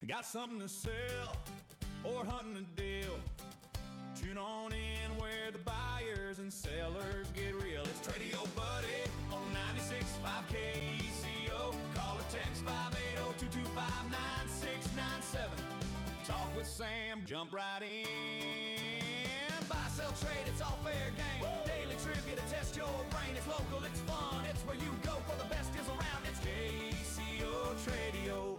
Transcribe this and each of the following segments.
Got something to sell or hunting a deal? Tune on in where the buyers and sellers get real. It's Tradio Buddy on 96.5 KECO. Call or text 580-225-9697. Talk with Sam, jump right in. Buy, sell, trade, it's all fair game. Woo! Daily trivia to test your brain. It's local, it's fun, it's where you go for the best deals around. It's KECO Tradio.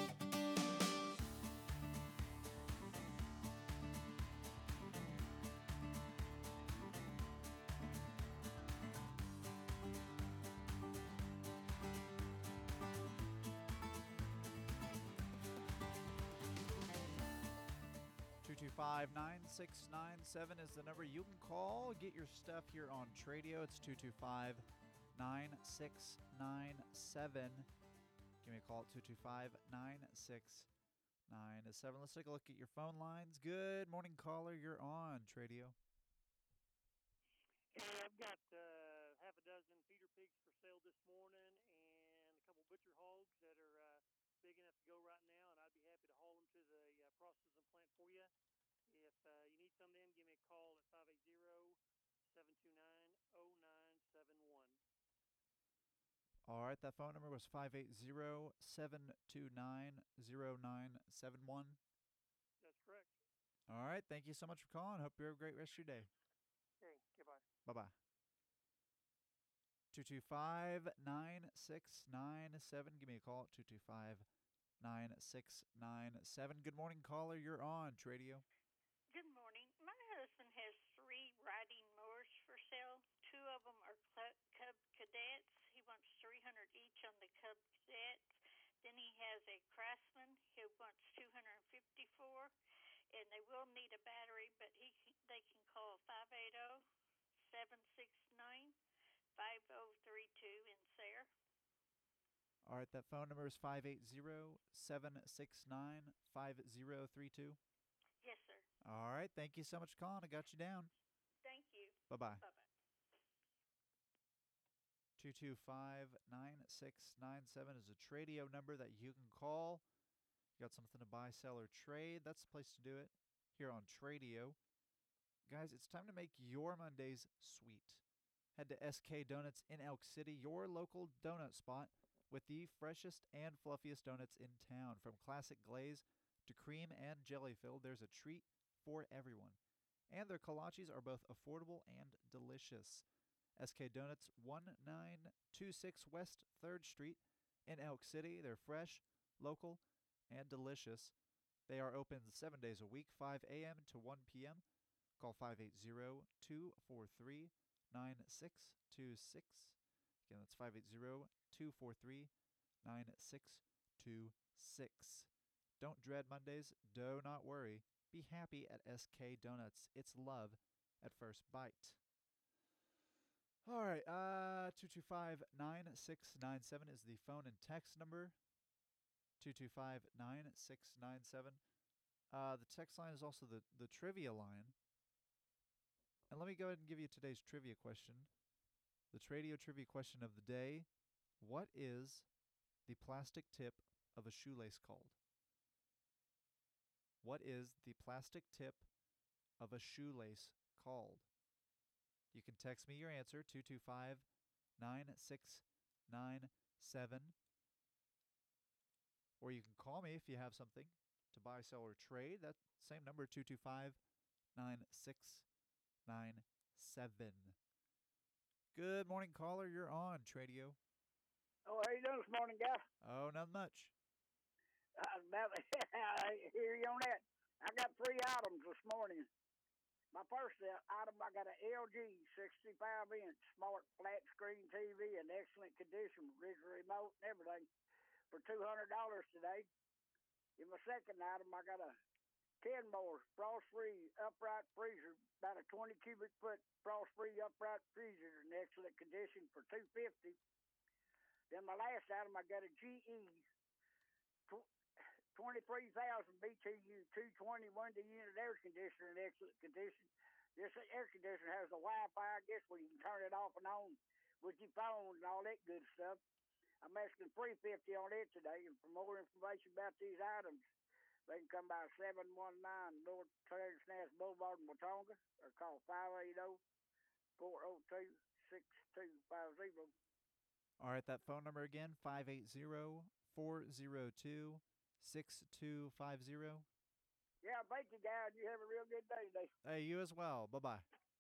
225-9697 is the number you can call. Get your stuff here on Tradio. It's 225-9697. Give me a call at 225-9697. Let's take a look at your phone lines. Good morning, caller. You're on Tradio. Hey, I've got half a dozen feeder pigs for sale this morning and a couple butcher hogs that are big enough to go right now, and I'd be happy to haul them to the processing plant for you. If you need some of them, give me a call at 580-729-0971. All right, that phone number was 580-729-0971. That's correct. All right, thank you so much for calling. Hope you have a great rest of your day. Okay, goodbye. Bye-bye. 225-9697. Give me a call at 225-9697. Good morning, caller. You're on Tradio. Good morning. My husband has 3 riding mowers for sale. 2 of them are Cub Cadets. He wants $300 each on the Cub Cadets. Then he has a Craftsman he wants $250 for, and they will need a battery, but they can call 580-769-5032 in Sayre. All right, that phone number is 580-769-5032. Yes, sir. All right, thank you so much for calling. I got you down. Thank you. Bye-bye. Bye-bye. 225-9697 is a Tradio number that you can call. You got something to buy, sell, or trade, that's the place to do it here on Tradio. Guys, it's time to make your Mondays sweet. Head to SK Donuts in Elk City, your local donut spot with the freshest and fluffiest donuts in town. From classic glaze to cream and jelly filled, there's a treat for everyone. And their kolaches are both affordable and delicious. SK Donuts, 1926 West 3rd Street in Elk City. They're fresh, local, and delicious. They are open 7 days a week, 5 a.m. to 1 p.m. Call 580-243-9626. Again, that's 580-243-9626. Don't dread Mondays. Do not worry. Be happy at SK Donuts. It's love at first bite. All right, 225-9697 is the phone and text number. 225-9697. The text line is also the trivia line. And let me go ahead and give you today's trivia question. The Tradio trivia question of the day. What is the plastic tip of a shoelace called? What is the plastic tip of a shoelace called? You can text me your answer, 225-9697. Or you can call me if you have something to buy, sell, or trade. That same number, 225-9697. Good morning, caller. You're on Tradio. Oh, how you doing this morning, guy? Oh, not much. I hear you on that. I got 3 items this morning. My first item, I got an LG 65-inch smart flat screen TV in excellent condition, with remote and everything, for $200 today. In my second item, I got a Kenmore frost-free upright freezer, about a 20 cubic foot frost-free upright freezer in excellent condition for $250. Then my last item, I got a GE 23,000 BTU 220 1-unit air conditioner in excellent condition. This air conditioner has a Wi-Fi, I guess, where you can turn it off and on with your phone and all that good stuff. I'm asking $350 on it today. And for more information about these items, they can come by 719 North Transnash Boulevard in Watonga or call 580-402-6250. All right, that phone number again, 580-402-6250. Yeah, thank you, guys. You have a real good day today. Hey, you as well. Bye-bye.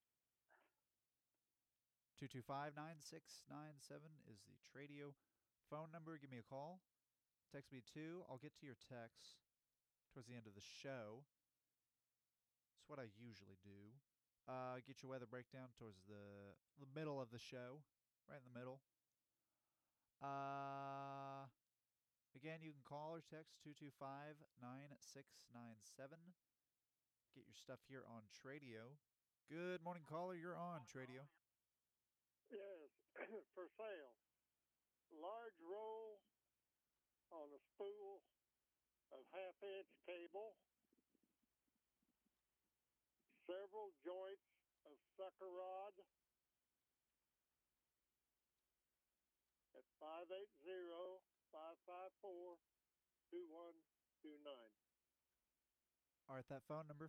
225-9697 is the Tradio phone number. Give me a call. Text me too. I'll get to your texts towards the end of the show. It's what I usually do. Get your weather breakdown towards the middle of the show. Right in the middle. Again, you can call or text 225-9697. Get your stuff here on Tradio. Good morning, caller. You're on Tradio. Yes, for sale. Large roll on a spool of half-inch cable. Several joints of sucker rod at 580-554-2129. All right, that phone number,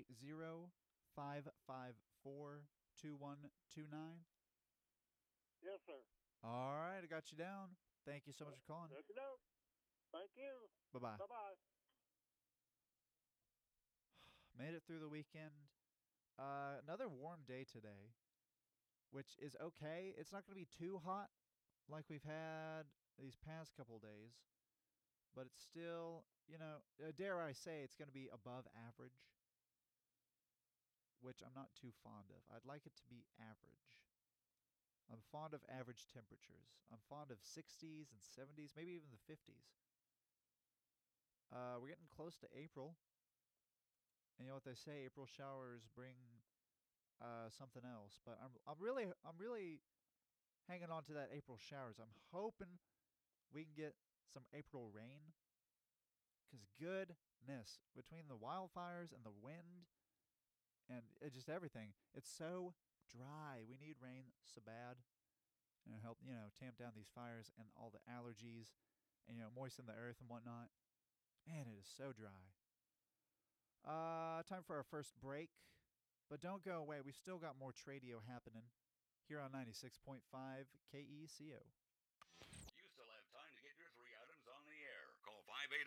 580-554-2129. Yes, sir. All right, I got you down. Thank you so much for calling. Look it up. Thank you. Bye-bye. Bye-bye. Made it through the weekend. Another warm day today, which is okay. It's not going to be too hot like we've had these past couple days, but it's still, dare I say, it's going to be above average, which I'm not too fond of. I'd like it to be average. I'm fond of average temperatures. I'm fond of 60s and 70s, maybe even the 50s. We're getting close to April. And you know what they say, April showers bring something else. But I'm really hanging on to that April showers. I'm hoping we can get some April rain. Because goodness, between the wildfires and the wind and just everything, it's so dry. We need rain so bad. And help, tamp down these fires and all the allergies and, moisten the earth and whatnot. Man, it is so dry. Time for our first break. But don't go away. We still got more Tradio happening here on 96.5 KECO. You still have time to get your 3 items on the air. Call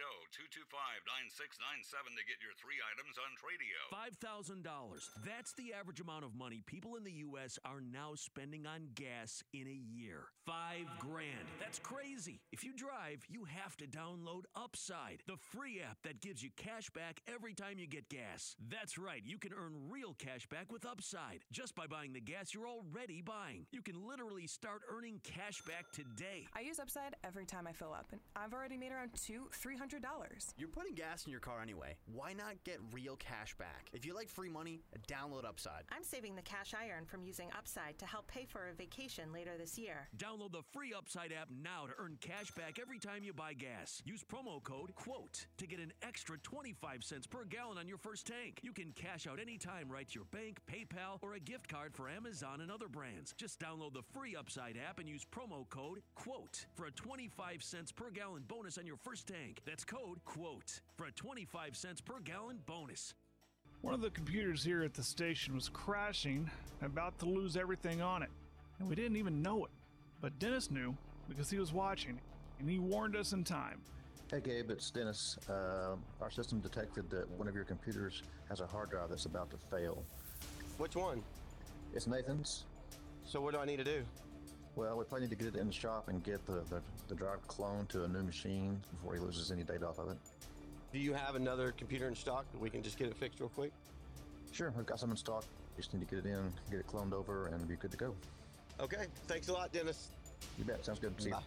580-225-9697 to get your 3 items on Tradio. $5,000. That's the average amount of money people in the U.S. are now spending on gas in a year. $5,000. That's crazy. If you drive, you have to download Upside, the free app that gives you cash back every time you get gas. That's right. You can earn real cash back with Upside just by buying the gas you're already buying. You can literally start earning cash back today. I use Upside every time I fill up, and I've already made around $300. You're putting gas in your car anyway. Why not get real cash back? If you like free money, download Upside. I'm saving the cash I earn from using Upside to help pay for a vacation later this year. Download the free Upside app now to earn cash back every time you buy gas. Use promo code QUOTE to get an extra 25 cents per gallon on your first tank. You can cash out anytime right to your bank, PayPal, or a gift card for Amazon and other brands. Just download the free Upside app and use promo code QUOTE for a 25 cents per gallon bonus on your first tank. That's code QUOTE for a 25 cents per gallon bonus. One of the computers here at the station was crashing, about to lose everything on it, and we didn't even know it. But Dennis knew because he was watching, and he warned us in time. Hey Gabe, it's Dennis. Our system detected that one of your computers has a hard drive that's about to fail. Which one? It's Nathan's. So what do I need to do? Well, we probably need to get it in the shop and get the drive cloned to a new machine before he loses any data off of it. Do you have another computer in stock that we can just get it fixed real quick? Sure, we've got some in stock. We just need to get it in, get it cloned over, and be good to go. Okay, thanks a lot, Dennis. You bet, sounds good. See you.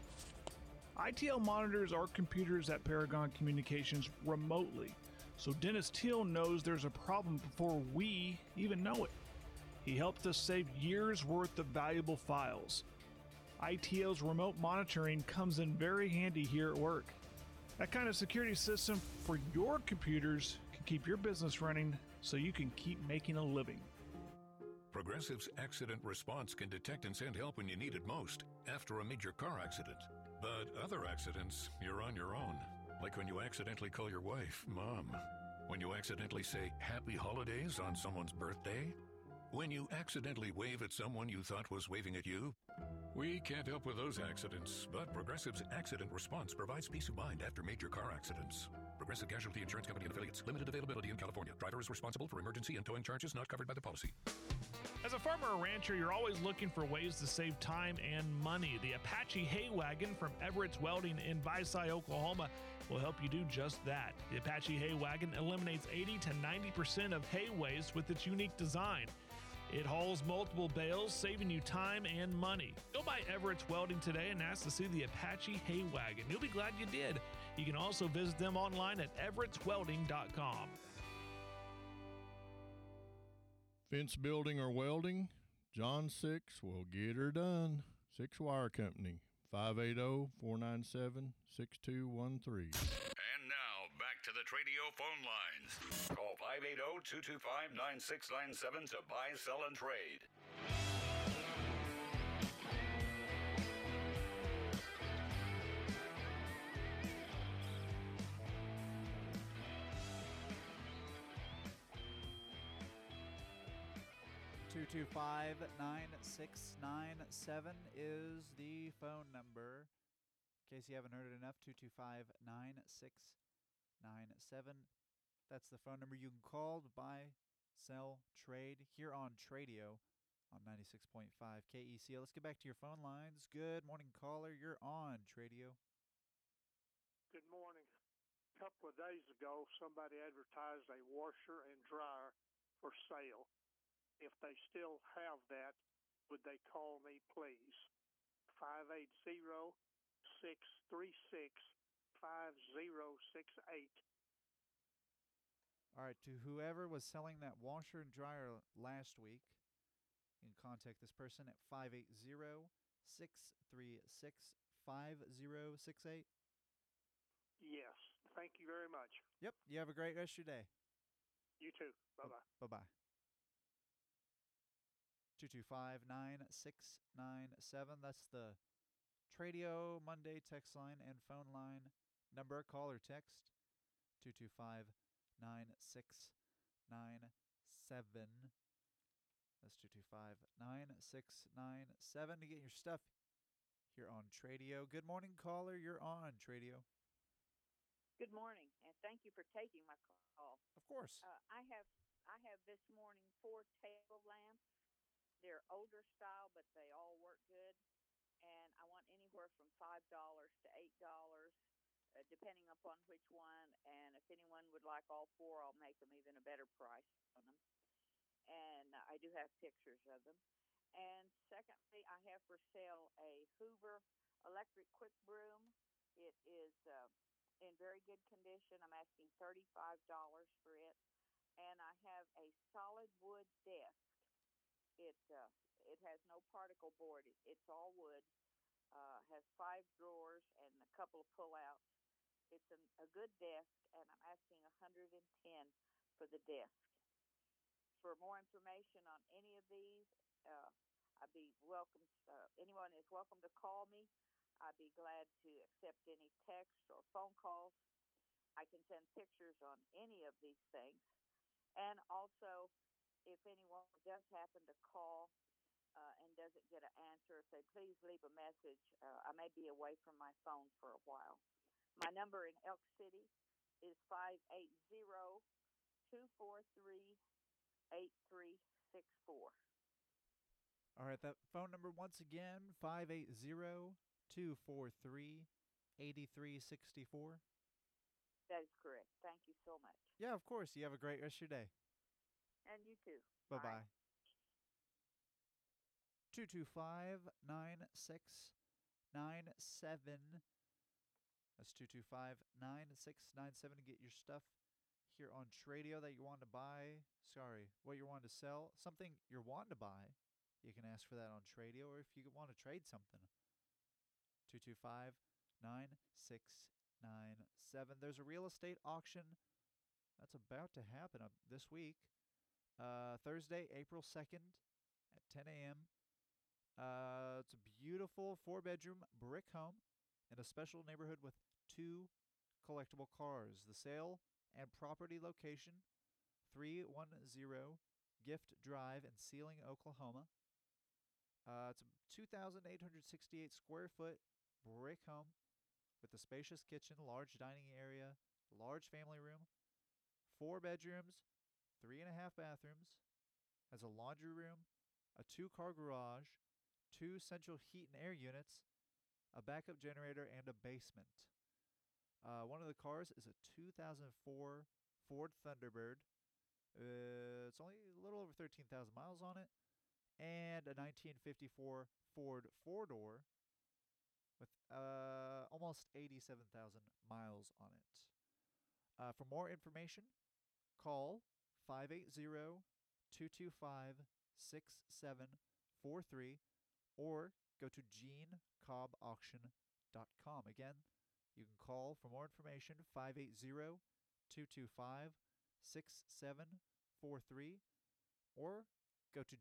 ITL monitors our computers at Paragon Communications remotely, so Dennis Teal knows there's a problem before we even know it. He helped us save years' worth of valuable files. ITL's remote monitoring comes in very handy here at work. That kind of security system for your computers can keep your business running so you can keep making a living. Progressive's accident response can detect and send help when you need it most, after a major car accident. But other accidents, you're on your own. Like when you accidentally call your wife Mom. When you accidentally say Happy Holidays on someone's birthday. When you accidentally wave at someone you thought was waving at you. We can't help with those accidents, but Progressive's Accident Response provides peace of mind after major car accidents. Progressive Casualty Insurance Company and Affiliates. Limited availability in California. Driver is responsible for emergency and towing charges not covered by the policy. As a farmer or rancher, you're always looking for ways to save time and money. The Apache Hay Wagon from Everett's Welding in Visay, Oklahoma will help you do just that. The Apache Hay Wagon eliminates 80 to 90% of hay waste with its unique design. It hauls multiple bales, saving you time and money. Go by Everett's Welding today and ask to see the Apache Hay Wagon. You'll be glad you did. You can also visit them online at everettswelding.com. Fence building or welding? John Six will get her done. Six Wire Company, 580-497-6213. And now, back to the Tradio phone lines. Call 580-225-9697 to buy, sell, and trade. Two 225-9697 is the phone number. In case you haven't heard it enough, 225-9697. That's the phone number you can call to buy, sell, trade here on Tradio on 96.5 KECO. Let's get back to your phone lines. Good morning, caller. You're on Tradio. Good morning. A couple of days ago, somebody advertised a washer and dryer for sale. If they still have that, would they call me, please? 580-636-5068. All right, to whoever was selling that washer and dryer last week, you can contact this person at 580-636-5068. Yes. Thank you very much. Yep, you have a great rest of your day. You too. Bye-bye. Bye-bye. 225-9697. That's the Tradio Monday text line and phone line number. Call or text 225-9697. That's 225-9697 to get your stuff here on Tradio. Good morning, caller. You're on Tradio. Good morning, and thank you for taking my call. Of course. I have this morning 4 table lamps. They're older style, but they all work good. And I want anywhere from $5 to $8, depending upon which one. And if anyone would like all 4, I'll make them even a better price on them. And I do have pictures of them. And secondly, I have for sale a Hoover electric quick broom. It is in very good condition. I'm asking $35 for it. And I have a solid wood desk. It has no particle board. It's all wood. Has 5 drawers and a couple of pull-outs. It's a good desk, and I'm asking $110 for the desk. For more information on any of these, I'd be welcome. Anyone is welcome to call me. I'd be glad to accept any text or phone calls. I can send pictures on any of these things, and also, if anyone does happen to call and doesn't get an answer, say, please leave a message. I may be away from my phone for a while. My number in Elk City is 580-243-8364. All right, that phone number once again, 580-243-8364. That is correct. Thank you so much. Yeah, of course. You have a great rest of your day. And you too. Bye-bye. 225-9697. That's 225-9697 to get your stuff here on Tradio that you want to buy. Sorry, what you want to sell. Something you're wanting to buy, you can ask for that on Tradio, or if you want to trade something. 225-9697. There's a real estate auction that's about to happen this week. Thursday, April 2nd at 10 a.m. It's a beautiful 4-bedroom brick home in a special neighborhood with 2 collectible cars. The sale and property location, 310 Gift Drive in Sealing, Oklahoma. It's a 2,868 square foot brick home with a spacious kitchen, large dining area, large family room, 4 bedrooms, 3.5 bathrooms, has a laundry room, a 2-car garage, 2 central heat and air units, a backup generator, and a basement. One of the cars is a 2004 Ford Thunderbird. It's only a little over 13,000 miles on it, and a 1954 Ford 4-door with almost 87,000 miles on it. For more information, call 580-225-6743 or go to GeneCobbAuction.com. Again, you can call for more information, 580-225-6743 or go to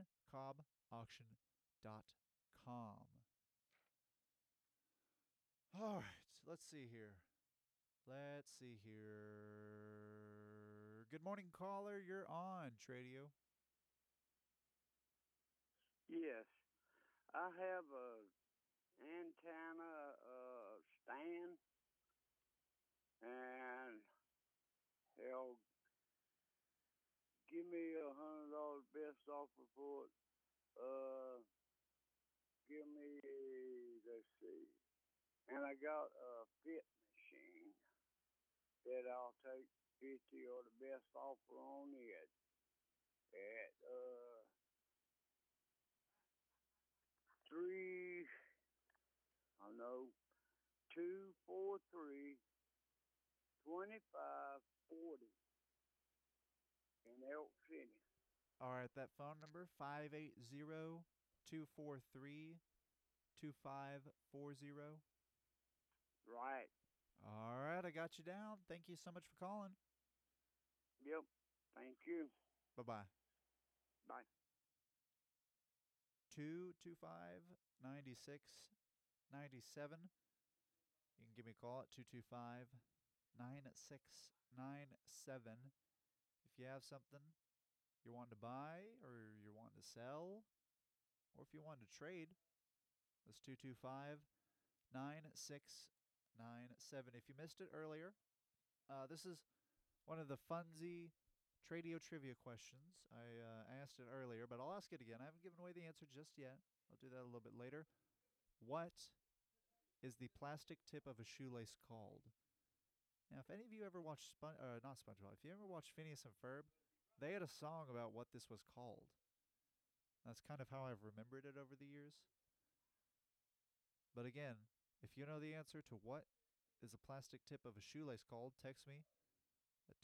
GeneCobbAuction.com. All right, let's see here. Good morning, caller. You're on Tradio. Yes, I have a antenna stand, and he'll give me $100 best offer for it. Give me, let's see, and I got a fit machine that I'll take 50 or the best offer on it at 243-2540 in Elk City. All right, that phone number, 580-243-2540. Right. All right, I got you down. Thank you so much for calling. Yep. Thank you. Bye-bye. Bye. 225-9697. You can give me a call at 225-9697. If you have something you're wanting to buy or you're wanting to sell, or if you want to trade, that's 225-9697. If you missed it earlier, this is one of the Funzy Tradio trivia questions. I asked it earlier, but I'll ask it again. I haven't given away the answer just yet. I'll do that a little bit later. What is the plastic tip of a shoelace called? Now, if any of you ever watched not SpongeBob, if you ever watched Phineas and Ferb, they had a song about what this was called. That's kind of how I've remembered it over the years. But again, if you know the answer to what is the plastic tip of a shoelace called, text me at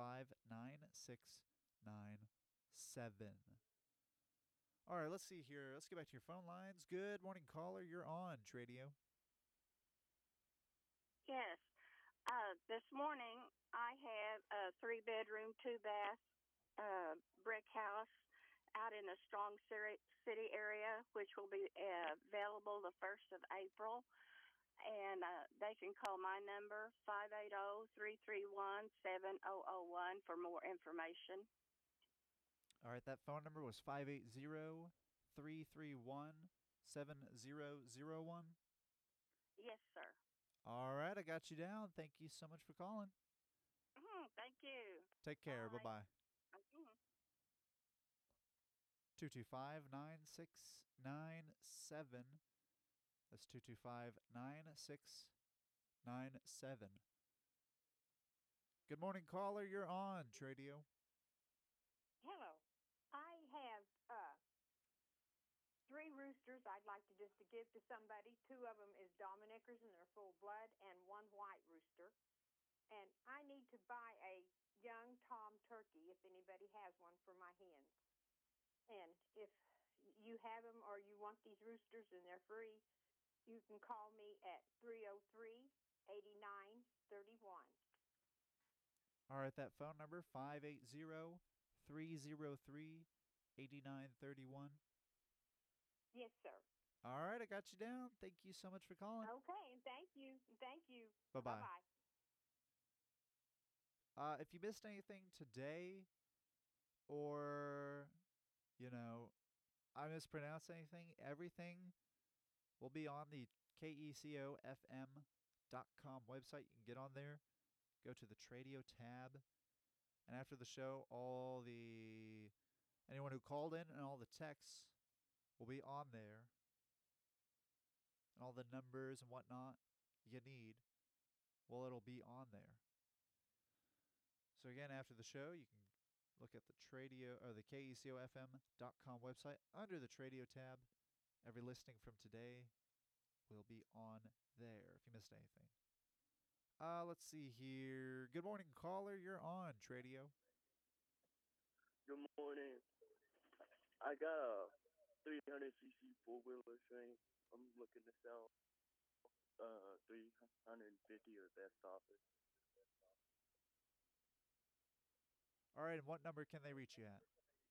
225-9697. All right, let's see here. Let's get back to your phone lines. Good morning, caller. You're on Tradio. Yes. This morning I have a 3-bedroom, 2-bath brick house out in the Strong City area, which will be available the 1st of April. And they can call my number, 580-331-7001, for more information. All right, that phone number was 580-331-7001. Yes, sir. All right, I got you down. Thank you so much for calling. Thank you. Take care. Bye-bye. 225-9697. That's 225-9697. Good morning, caller. You're on Tradio. Hello. I have 3 roosters I'd like to give to somebody. 2 of them is Dominickers and they're full blood, and 1 white rooster. And I need to buy a young tom turkey, if anybody has one, for my hens. And if you have them or you want these roosters and they're free, you can call me at 303-8931. All right, that phone number, 580-303-8931. Yes, sir. All right, I got you down. Thank you so much for calling. Okay, and thank you. Thank you. Bye-bye. Bye-bye. If you missed anything today, or, I mispronounced anything, everything will be on the KECOFM.com website. You can get on there, go to the Tradio tab, and after the show, anyone who called in and all the texts will be on there, and all the numbers and whatnot you need, well, it'll be on there. So again, after the show, you can look at the Tradio or the KECOFM.com website under the Tradio tab. Every listing from today will be on there if you missed anything. Let's see here. Good morning, caller. You're on Tradio. Good morning. I got a 300cc four-wheeler thing. I'm looking to sell 350 or best offer. All right, and what number can they reach you at?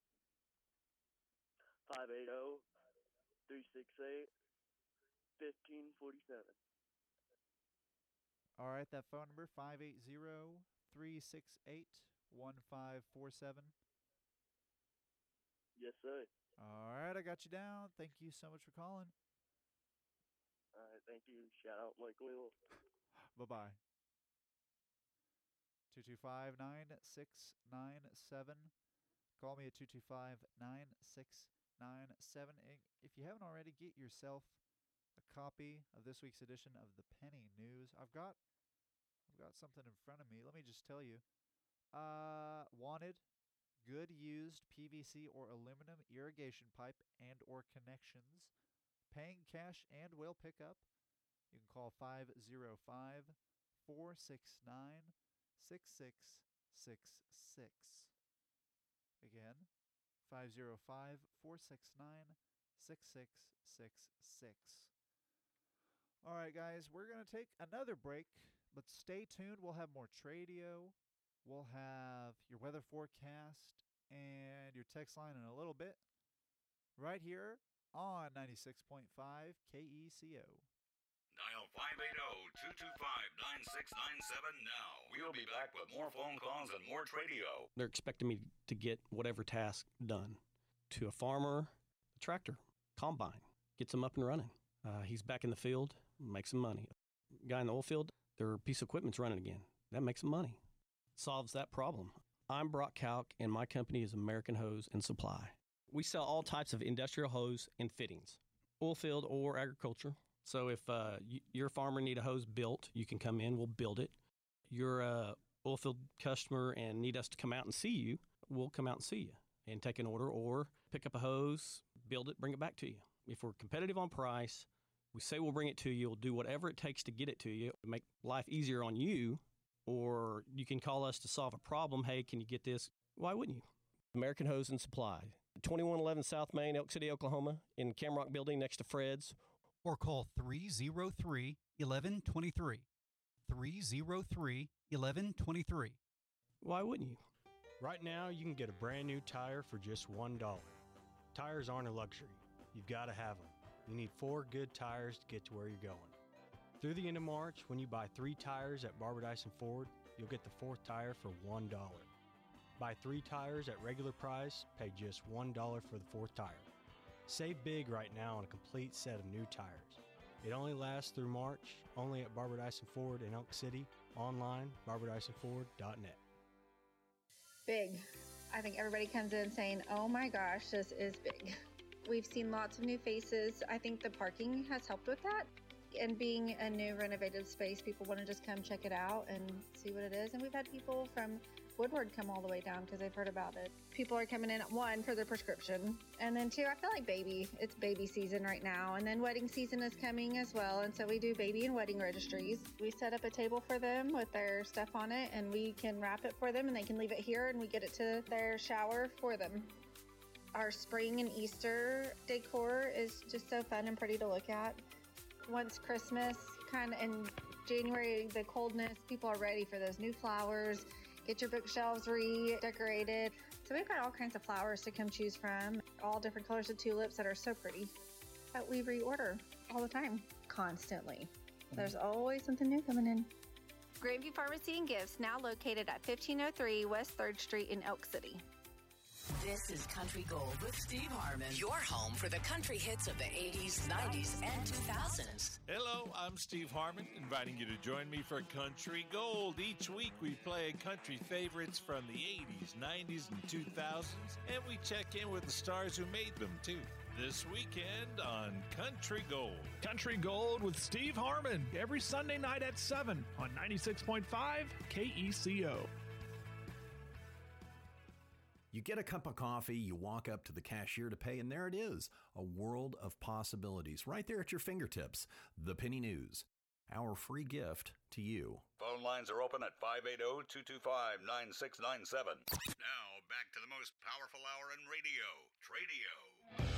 580-368-1547. All right, that phone number, 580-368-1547. Yes, sir. All right, I got you down. Thank you so much for calling. All right, thank you. Shout out Mike Little. Bye-bye. 225-9697. Call me at 225-9697. If you haven't already, get yourself a copy of this week's edition of the Penny News. I've got something in front of me. Let me just tell you. Wanted, good used PVC or aluminum irrigation pipe and or connections. Paying cash and will pick up. You can call 505-469-6666. Again, 505-469-6666. All right, guys, we're going to take another break, but stay tuned. We'll have more Tradio. We'll have your weather forecast and your text line in a little bit right here on 96.5 KECO. Dial 580-225-9697 now. We'll be back with more phone calls and more Tradio. They're expecting me to get whatever task done. To a farmer, a tractor, combine, gets them up and running. He's back in the field, makes some money. Guy in the oil field, their piece of equipment's running again. That makes some money. Solves that problem. I'm Brock Kalk, and my company is American Hose and Supply. We sell all types of industrial hose and fittings, oil field or agriculture. So if your farmer need a hose built, you can come in, we'll build it. You're a oil field customer and need us to come out and see you, we'll come out and see you and take an order or pick up a hose, build it, bring it back to you. If we're competitive on price, we say we'll bring it to you, we'll do whatever it takes to get it to you, make life easier on you, or you can call us to solve a problem. Hey, can you get this? Why wouldn't you? American Hose and Supply, 2111 South Main, Elk City, Oklahoma, in Camrock Building next to Fred's. Or call 303-1123. 303-1123. Why wouldn't you? Right now, you can get a brand new tire for just $1. Tires aren't a luxury. You've got to have them. You need 4 good tires to get to where you're going. Through the end of March, when you buy 3 tires at Barbara Dyson Ford, you'll get the 4th tire for $1. Buy 3 tires at regular price, pay just $1 for the 4th tire. Save big right now on a complete set of new tires. It only lasts through March, only at Barbara Dyson Ford in Elk City, online, barbadysonford.net. Big. I think everybody comes in saying, oh my gosh, this is big. We've seen lots of new faces. I think the parking has helped with that. And being a new renovated space, people want to just come check it out and see what it is. And we've had people from Woodward come all the way down because they've heard about it. People are coming in, 1, for their prescription. And then 2, I feel like it's baby season right now. And then wedding season is coming as well. And so we do baby and wedding registries. We set up a table for them with their stuff on it, and we can wrap it for them, and they can leave it here, and we get it to their shower for them. Our spring and Easter decor is just so fun and pretty to look at. Once Christmas, kind of in January, the coldness, people are ready for those new flowers. Get your bookshelves redecorated. So we've got all kinds of flowers to come choose from. All different colors of tulips that are so pretty. But we reorder all the time, constantly. There's always something new coming in. Grandview Pharmacy and Gifts, now located at 1503 West 3rd Street in Elk City. This is Country Gold with Steve Harmon, your home for the country hits of the 80s, 90s, and 2000s. Hello, I'm Steve Harmon, inviting you to join me for Country Gold. Each week we play country favorites from the 80s, 90s, and 2000s, and we check in with the stars who made them, too. This weekend on Country Gold. Country Gold with Steve Harmon, every Sunday night at 7 on 96.5 KECO. You get a cup of coffee, you walk up to the cashier to pay, and there it is, a world of possibilities right there at your fingertips. The Penny News, our free gift to you. Phone lines are open at 580-225-9697. Now, back to the most powerful hour in radio, Tradio.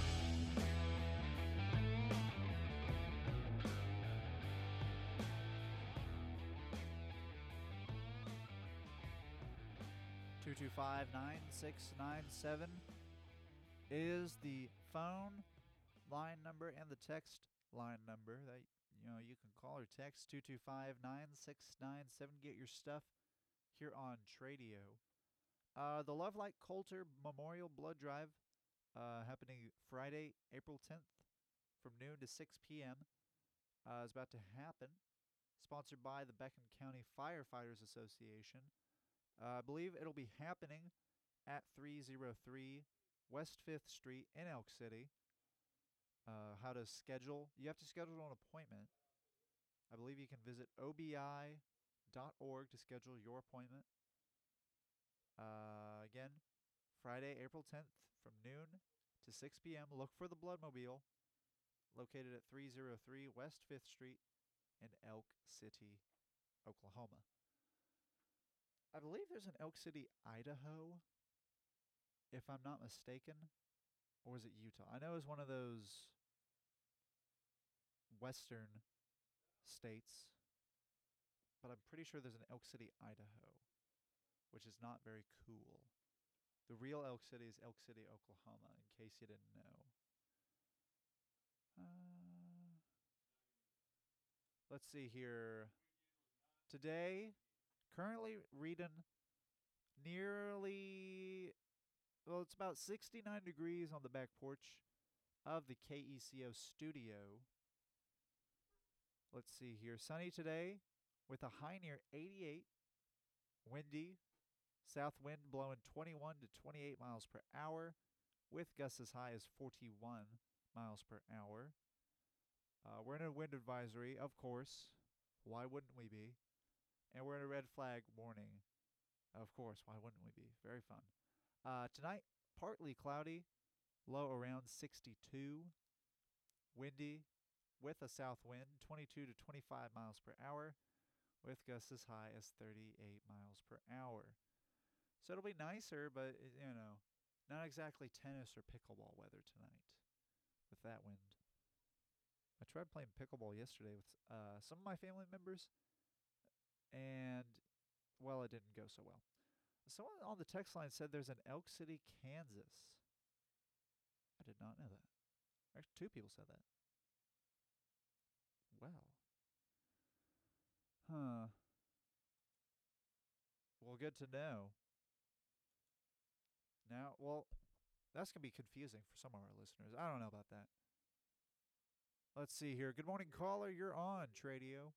225-9697 is the phone line number and the text line number that you can call or text 225-9697. Get your stuff here on Tradio. The Love Like Coulter Memorial Blood Drive happening Friday, April 10th from noon to 6 p.m. Is about to happen. Sponsored by the Beckham County Firefighters Association. I believe it'll be happening at 303 West 5th Street in Elk City. How to schedule? You have to schedule an appointment. I believe you can visit obi.org to schedule your appointment. Again, Friday, April 10th from noon to 6 p.m. Look for the Bloodmobile located at 303 West 5th Street in Elk City, Oklahoma. I believe there's an Elk City, Idaho, if I'm not mistaken. Or is it Utah? I know it's one of those western states, but I'm pretty sure there's an Elk City, Idaho, which is not very cool. The real Elk City is Elk City, Oklahoma, in case you didn't know. Let's see here. Today, currently reading it's about 69 degrees on the back porch of the KECO studio. Let's see here. Sunny today with a high near 88. Windy. South wind blowing 21 to 28 miles per hour with gusts as high as 41 miles per hour. We're in a wind advisory, of course. Why wouldn't we be? And we're in a red flag warning. Of course, why wouldn't we be? Very fun. Tonight, partly cloudy, low around 62. Windy with a south wind, 22 to 25 miles per hour, with gusts as high as 38 miles per hour. So it'll be nicer, but, not exactly tennis or pickleball weather tonight with that wind. I tried playing pickleball yesterday with some of my family members, and, well, it didn't go so well. Someone on the text line said there's an Elk City, Kansas. I did not know that. Actually, 2 people said that. Well. Well, good to know. Now, well, that's going to be confusing for some of our listeners. I don't know about that. Let's see here. Good morning, caller. You're on Tradio.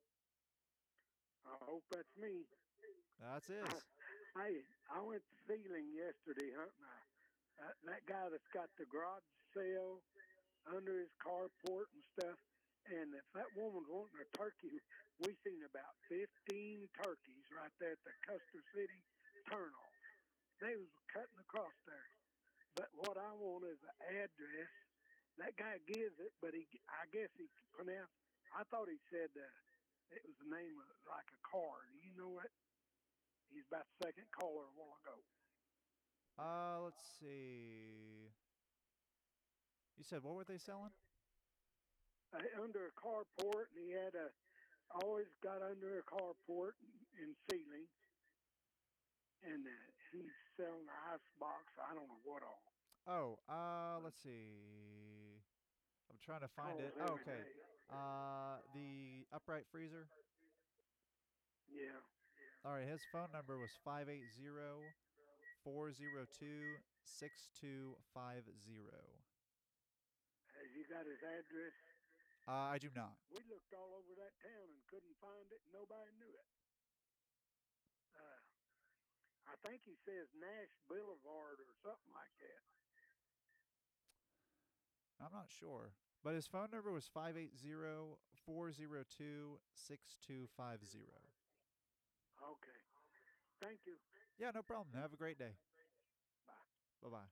I hope that's me. That's it. I went sealing yesterday hunting. That guy that's got the garage sale under his carport and stuff, and if that woman's wanting a turkey, we seen about 15 turkeys right there at the Custer City turnoff. They was cutting across there. But what I want is an address. That guy gives it, but I guess he pronounced, I thought he said it was the name of like a car. Do you know what? He's about the second caller a while ago. Let's see. You said what were they selling? Under a carport, and he had always got under a carport in ceiling, and he's selling an ice box. I don't know what all. Oh, let's see. I'm trying to find it. Oh, okay. The upright freezer. Yeah. All right, his phone number was 580-402-6250. Has you got his address? I do not. We looked all over that town and couldn't find it. Nobody knew it. I think he says Nash Boulevard or something like that. I'm not sure. But his phone number was 580-402-6250. Okay. Thank you. Yeah, no problem. Have a great day. Bye. Bye-bye.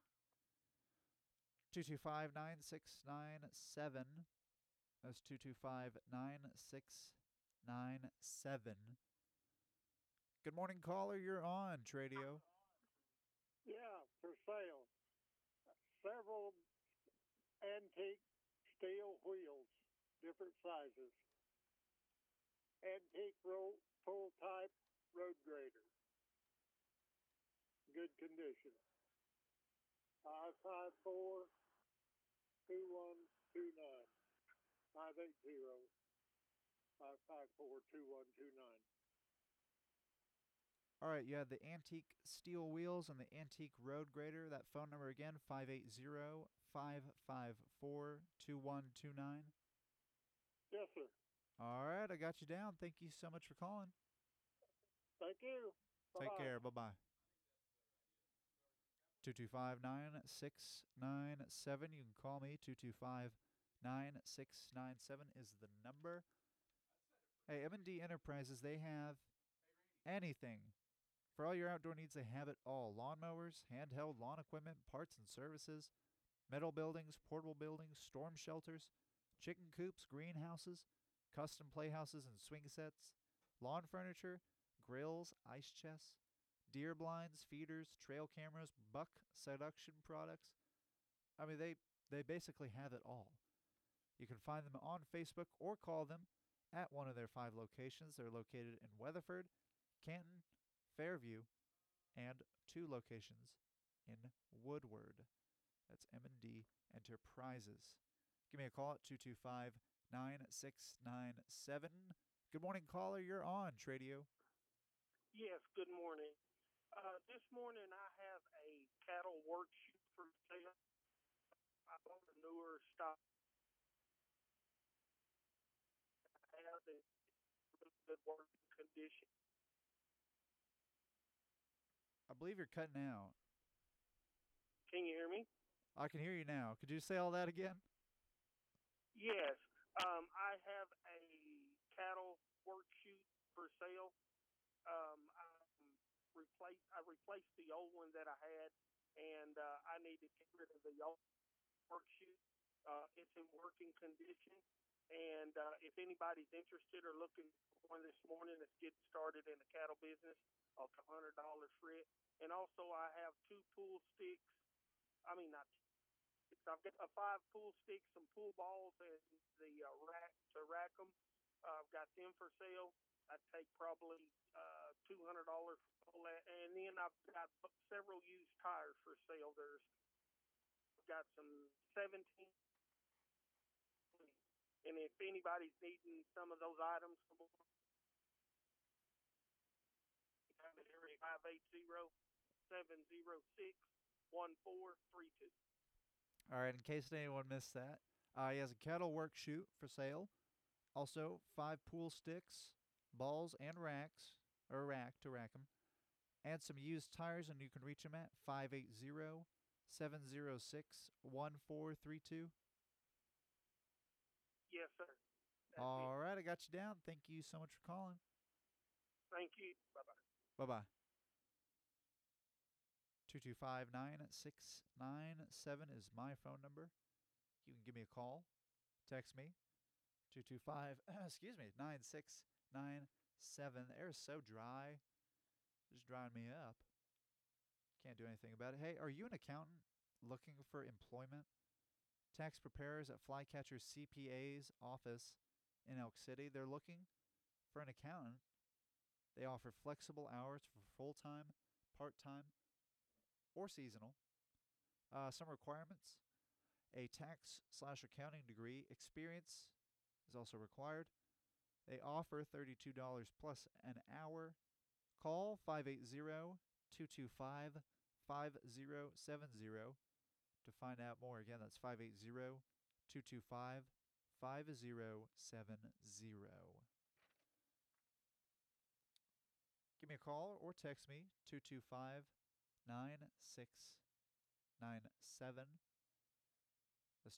225-9697. That's 225-9697. Good morning, caller. You're on Tradio. Yeah, for sale. Several antique steel wheels, different sizes. Antique full type road grader. Good condition. 554-2129. 580-554-2129. All right, you had the antique steel wheels and the antique road grader. That phone number again, 580-554-2129. Yes, sir. All right, I got you down. Thank you so much for calling. Thank you. Bye-bye. Take care. Bye-bye. 225-9697. You can call me. 225-9697 is the number. Hey, M&D Enterprises, they have anything. For all your outdoor needs, they have it all. Lawnmowers, handheld lawn equipment, parts and services, metal buildings, portable buildings, storm shelters, chicken coops, greenhouses, custom playhouses and swing sets, lawn furniture, grills, ice chests, deer blinds, feeders, trail cameras, buck seduction products. I mean, they basically have it all. You can find them on Facebook or call them at one of their 5 locations. They're located in Weatherford, Canton, Fairview, and 2 locations in Woodward. That's M&D Enterprises. Give me a call at 225-9697. Good morning, caller. You're on Tradio. Yes, good morning. This morning I have a cattle work chute for sale. I bought a newer stock. I have it in really good working condition. I believe you're cutting out. Can you hear me? I can hear you now. Could you say all that again? Yes. I have a cattle work chute for sale. I replaced the old one that I had, and I need to get rid of the old work chute. It's in working condition, and if anybody's interested or looking for one this morning that's getting started in the cattle business, I'll $100 for it. And also I have 2 pool sticks. I mean, not sticks. I've got 5 pool sticks, some pool balls, and the rack to rack them. I've got them for sale. I'd take probably $200 for all that. And then I've got several used tires for sale. I've got some 17. And if anybody's needing some of those items, 580-706-1432. All right, in case anyone missed that, he has a cattle work chute for sale. Also, 5 pool sticks, balls, and racks, or rack to rack them, and some used tires, and you can reach them at 580-706-1432. Yes, sir. All right, I got you down. Thank you so much for calling. Thank you. Bye-bye. Bye-bye. 225-9697 is my phone number. You can give me a call. Text me. 225-9697. The air is so dry. Just drying me up. Can't do anything about it. Hey, are you an accountant looking for employment? Tax preparers at Flycatcher CPA's office in Elk City. They're looking for an accountant. They offer flexible hours for full-time, part-time, or seasonal. Some requirements: a tax/accounting degree. Experience is also required. They offer $32 plus an hour. Call 580-225-5070 to find out more. Again, that's 580-225-5070. Give me a call or text me, 225-9697. That's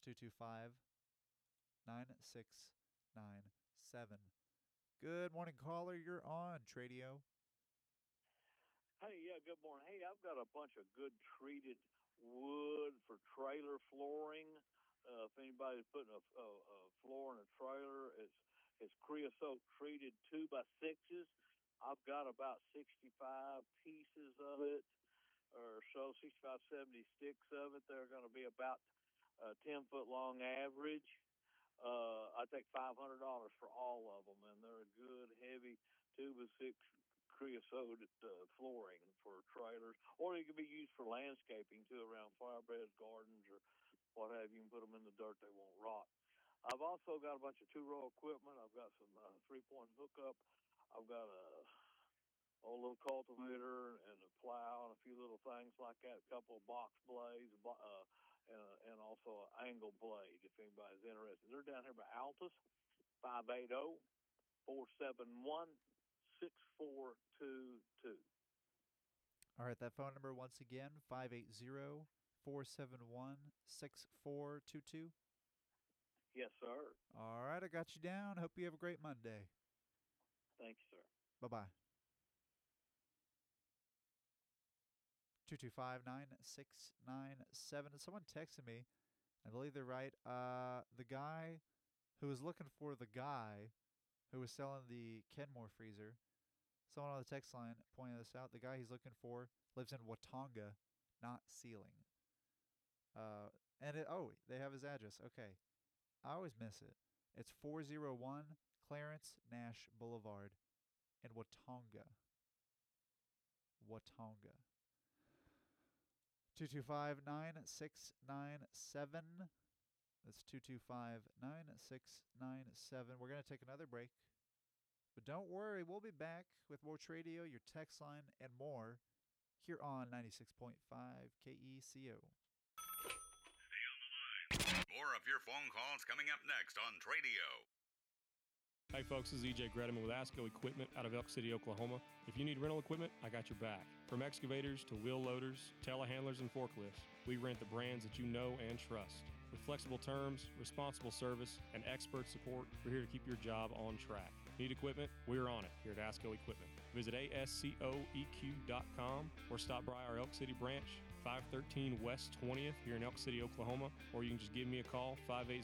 225-9697. Good morning, caller. You're on Tradio. Hey, yeah, good morning. Hey, I've got a bunch of good treated wood for trailer flooring. If anybody's putting a floor in a trailer, it's creosote treated 2x6s. I've got about 65 pieces of it, or so, 65, 70 sticks of it. They're going to be about 10-foot long average. I take $500 for all of them, and they're a good, heavy 2x6 creosote flooring for trailers, or they can be used for landscaping too, around flower beds, gardens, or what have you. You can put them in the dirt; they won't rot. I've also got a bunch of two-row equipment. I've got some three-point hookup. I've got a old little cultivator and a plow and a few little things like that. A couple of box blades, and also an angle blade. If anybody's interested, they're down here by Altus, 580-471-6422. All right, that phone number once again, 580-471-6422. Yes, sir. All right, I got you down. Hope you have a great Monday. Thank you, sir. Bye-bye. 225-9697. Someone texted me. I believe they're right. The guy who was looking for the guy who was selling the Kenmore freezer, someone on the text line pointed this out. The guy he's looking for lives in Watonga, not Sealing. They have his address. Okay. I always miss it. It's 401 Clarence Nash Boulevard in Watonga. 225-9697. That's 225-9697. We're going to take another break. But don't worry, we'll be back with more Tradio, your text line, and more here on 96.5 KECO. More of your phone calls coming up next on Tradio. Hey folks, this is EJ Gretaman with ASCO Equipment out of Elk City, Oklahoma. If you need rental equipment, I got your back. From excavators to wheel loaders, telehandlers, and forklifts, we rent the brands that you know and trust. With flexible terms, responsible service, and expert support, we're here to keep your job on track. Need equipment? We're on it here at ASCO Equipment. Visit ASCOEQ.com or stop by our Elk City branch, 513 West 20th here in Elk City, Oklahoma, or you can just give me a call,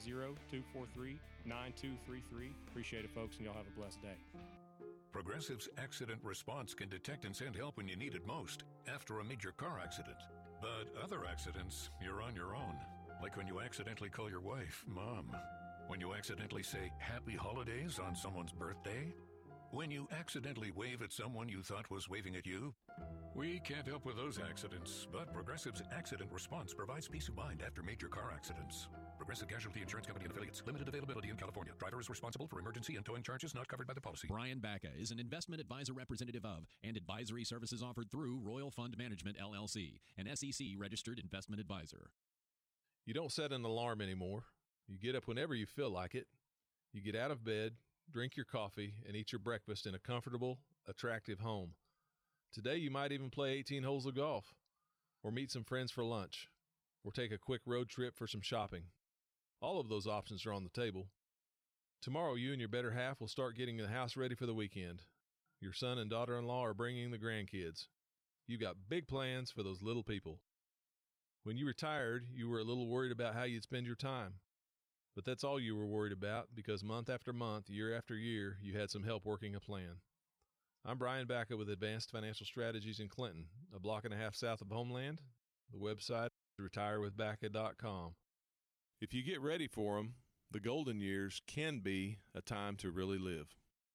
580-243-9233. Appreciate it, folks, and y'all have a blessed day. Progressive's Accident Response can detect and send help when you need it most, after a major car accident. But other accidents, you're on your own. Like when you accidentally call your wife Mom. When you accidentally say Happy Holidays on someone's birthday. When you accidentally wave at someone you thought was waving at you. We can't help with those accidents, but Progressive's Accident Response provides peace of mind after major car accidents. Progressive Casualty Insurance Company and Affiliates. Limited availability in California. Driver is responsible for emergency and towing charges not covered by the policy. Brian Bacca is an investment advisor representative of and advisory services offered through Royal Fund Management, LLC, an SEC-registered investment advisor. You don't set an alarm anymore. You get up whenever you feel like it. You get out of bed, drink your coffee, and eat your breakfast in a comfortable, attractive home. Today, you might even play 18 holes of golf, or meet some friends for lunch, or take a quick road trip for some shopping. All of those options are on the table. Tomorrow, you and your better half will start getting the house ready for the weekend. Your son and daughter-in-law are bringing the grandkids. You've got big plans for those little people. When you retired, you were a little worried about how you'd spend your time. But that's all you were worried about, because month after month, year after year, you had some help working a plan. I'm Brian Bacca with Advanced Financial Strategies in Clinton, a block and a half south of Homeland. The website is retirewithbacca.com. If you get ready for them, the golden years can be a time to really live.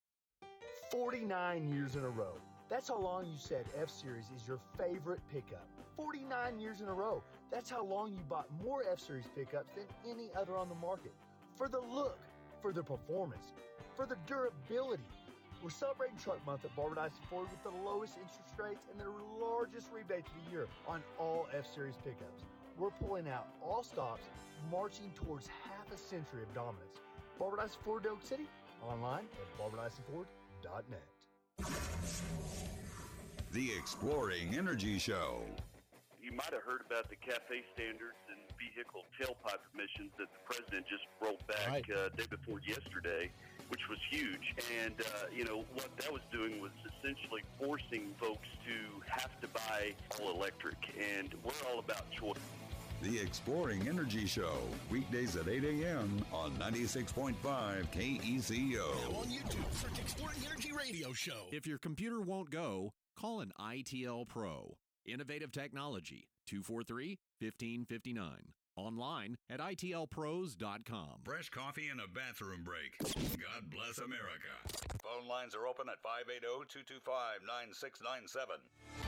49 years in a row. That's how long you said F-Series is your favorite pickup. 49 years in a row. That's how long you bought more F-Series pickups than any other on the market. For the look, for the performance, for the durability. We're celebrating Truck Month at Barbara Dyson Ford with the lowest interest rates and their largest rebates of the year on all F-Series pickups. We're pulling out all stops, marching towards half a century of dominance. Barbara Dyson Ford, Oak City, online at barbadysonford.net. The Exploring Energy Show. You might have heard about the CAFE standards and vehicle tailpipe emissions that the president just rolled back day before yesterday, which was huge. And, what that was doing was essentially forcing folks to have to buy all electric. And we're all about choice. The Exploring Energy Show, weekdays at 8 a.m. on 96.5 KECO. Now on YouTube, search Exploring Energy Radio Show. If your computer won't go, call an ITL Pro. Innovative technology, 243-1559. Online at itlpros.com. Fresh coffee and a bathroom break. God bless America. Phone lines are open at 580-225-9697.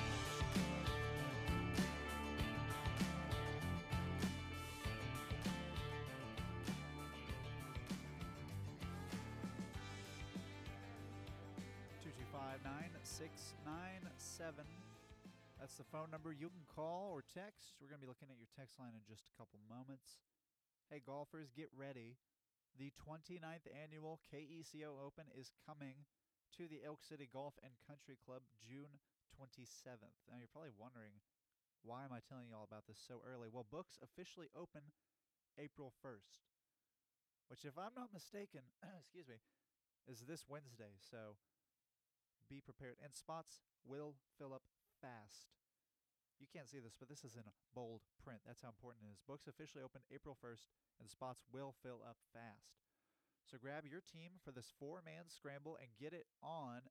That's the phone number you can call or text. We're going to be looking at your text line in just a couple moments. Hey, golfers, get ready. The 29th annual KECO Open is coming to the Elk City Golf and Country Club June 27th. Now, you're probably wondering, why am I telling you all about this so early? Well, books officially open April 1st, which, if I'm not mistaken, excuse me, is this Wednesday. So be prepared. And spots will fill up fast. You can't see this, but this is in bold print. That's how important it is. Books officially open April 1st, and spots will fill up fast. So grab your team for this 4-man scramble and get in on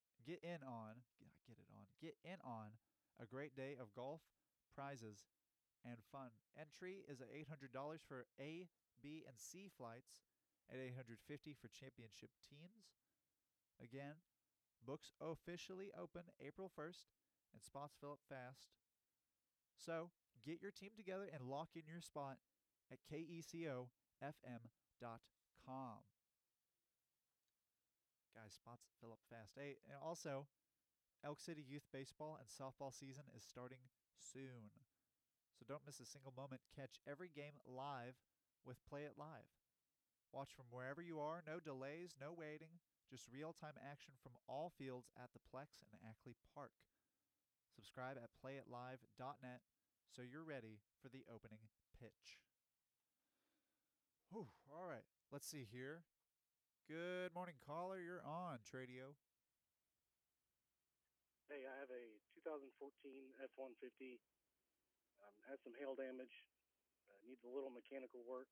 a great day of golf, prizes, and fun. Entry is at $800 for A, B, and C flights, and $850 for championship teams. Again, books officially open April 1st, and spots fill up fast. So get your team together and lock in your spot at KECOFM.com. Guys, spots fill up fast. Hey, and also, Elk City Youth Baseball and Softball season is starting soon. So don't miss a single moment. Catch every game live with Play It Live. Watch from wherever you are. No delays, no waiting. Just real-time action from all fields at the Plex and Ackley Park. Subscribe at playitlive.net so you're ready for the opening pitch. Whew, all right, let's see here. Good morning, caller. You're on Tradio. Hey, I have a 2014 F-150. Has some hail damage. Needs a little mechanical work.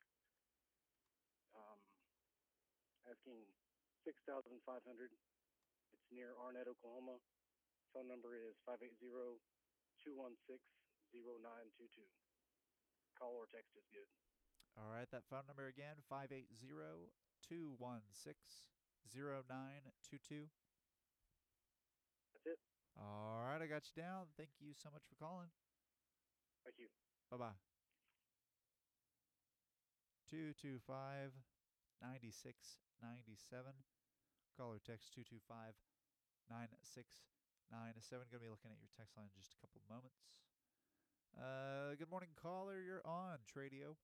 Asking $6,500. It's near Arnett, Oklahoma. Phone number is 580-216-0922. Call or text is good. All right, that phone number again, 580-216-0922. That's it. All right, I got you down. Thank you so much for calling. Thank you. Bye-bye. 225-9697. Call or text 225-9697. Going to be looking at your text line in just a couple moments. Good morning, caller. You're on Tradio.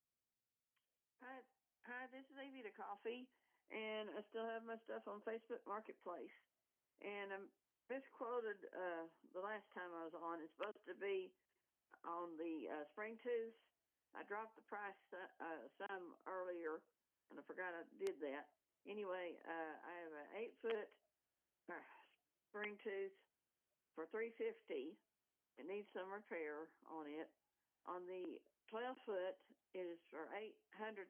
Hi, this is Avita Coffee, and I still have my stuff on Facebook Marketplace. And I'm misquoted the last time I was on. It's supposed to be on the spring tooth. I dropped the price some earlier, and I forgot I did that. Anyway, I have an 8-foot spring tooth for $350. It needs some repair on it. On the 12-foot, it is for $800,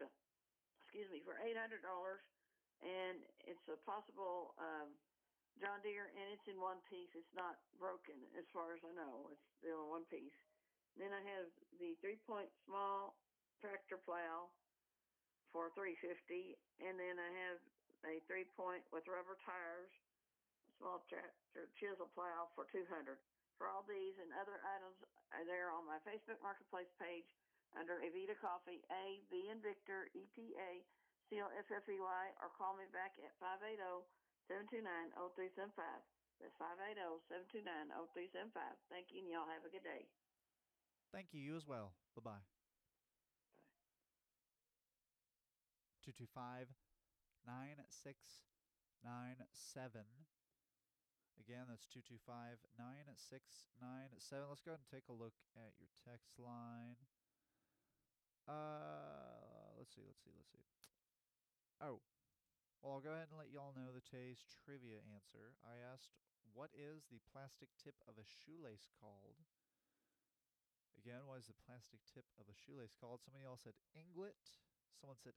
and it's a possible John Deere, and it's in one piece. It's not broken as far as I know. It's still in one piece. Then I have the 3-point small tractor plow for $350, and then I have a 3-point with rubber tires, small tractor chisel plow for $200. For all these and other items are there on my Facebook Marketplace page under Avita Coffee, A, V, and Victor, ETA, CLFFEY, or call me back at 580-729-0375. That's 580-729-0375. Thank you, and y'all have a good day. Thank you. You as well. Bye-bye. 225-9697. Again, that's 225-9697. Let's go ahead and take a look at your text line. Let's see. Oh, well, I'll go ahead and let y'all know the today's trivia answer. I asked, what is the plastic tip of a shoelace called? Again, what is the plastic tip of a shoelace called? Some of y'all said inglet. Someone said,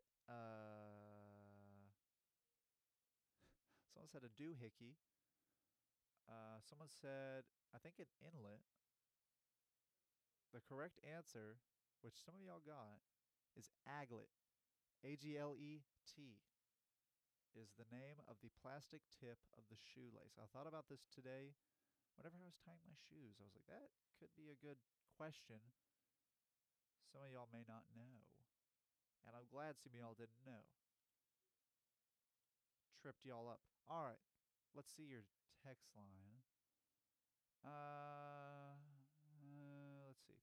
someone said a doohickey. Someone said, I think an inlet. The correct answer, which some of y'all got, is aglet. A-G-L-E-T is the name of the plastic tip of the shoelace. I thought about this today whenever I was tying my shoes. I was like, that could be a good question. Some of y'all may not know. And I'm glad some of y'all didn't know. Tripped y'all up. All right. Let's see your text line. Let's see.